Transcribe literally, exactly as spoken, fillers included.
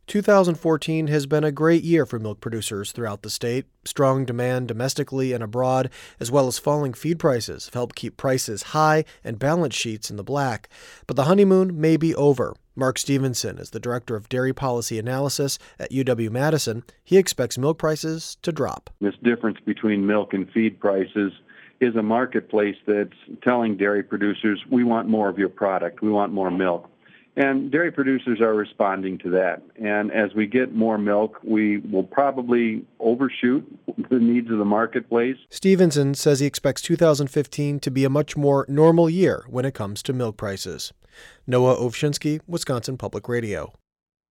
two thousand fourteen has been a great year for milk producers throughout the state. Strong demand domestically and abroad, as well as falling feed prices, have helped keep prices high and balance sheets in the black. But the honeymoon may be over. Mark Stevenson is the director of dairy policy analysis at U W-Madison. He expects milk prices to drop. This difference between milk and feed prices is a marketplace that's telling dairy producers, we want more of your product, we want more milk. And dairy producers are responding to that. And as we get more milk, we will probably overshoot the needs of the marketplace. Stevenson says he expects two thousand fifteen to be a much more normal year when it comes to milk prices. Noah Ovchinsky, Wisconsin Public Radio.